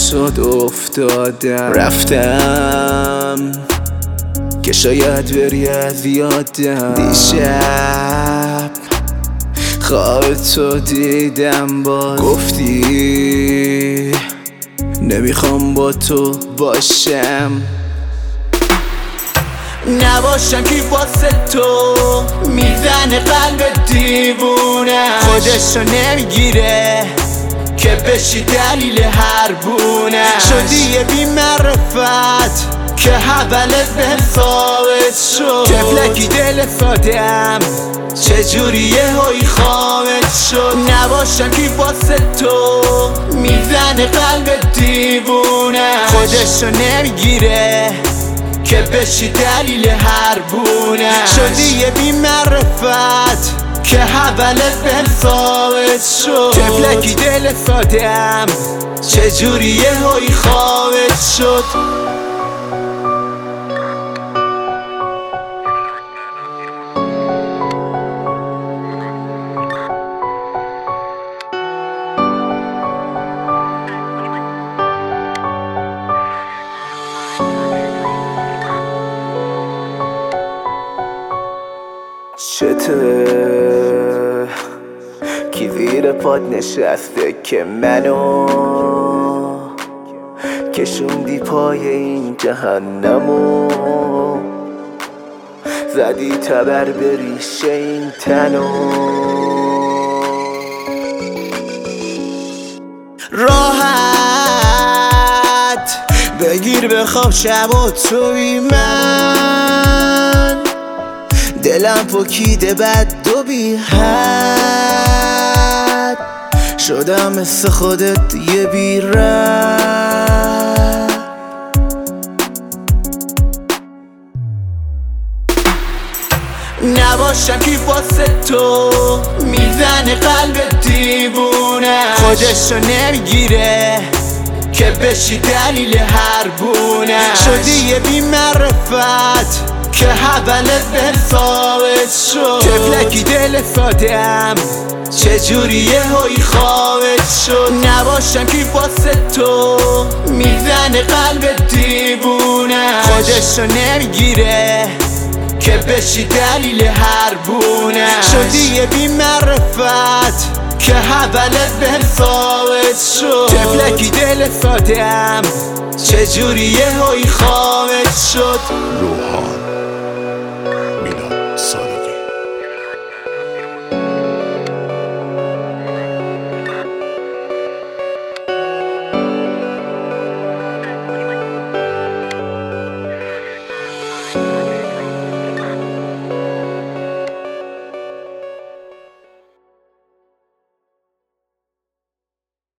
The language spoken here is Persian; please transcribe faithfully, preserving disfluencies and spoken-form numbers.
نشد افتادم رفتم که شاید بری از یادم. دیشب خواب تو دیدم باز گفتی نمیخوام با تو باشم. نباشم که واسه تو میزنه قلب دیوونه خودشو نمیگیره که بشی دلیل هر بونه. شدی یه بی معرفت که حولت به ثابت شد. تفلکی دل سادم چجوری یه هایی خوابت شد. نباشم که واسه تو میزنه قلب دیوونه خودشو نمیگیره که بشی دلیل هر بونه. شدی یه بی معرفت که حولت به ثابت شد. تفلکی دل سادم چجوری یه هایی خوابت شد. چته کی زیر پاد نشسته که منو کشوندی پای این جهنمو زدی تبر به ریشه این تنو. راحت بگیر بخواب شب و تو بی من دلم پکیده بد و بی حد شدم مثل خودت یه بی رد. نباشم که واسه تو میزنه قلب دیوونه خودشو نمیگیره که بشی دلیل هر بونه. شدی یه بی معرفت که حولت به ثابت شد. تفلکی دل سادم چجوری یه هایی خوابت شد. نباشم که واسه تو میزنه قلب دیوونه خودشو نمیگیره که بشی دلیل هر بونه. شدی یه بی معرفت که حولت به ثابت شد. تفلکی دل سادم چجوری یه هایی خوابت شد. روحان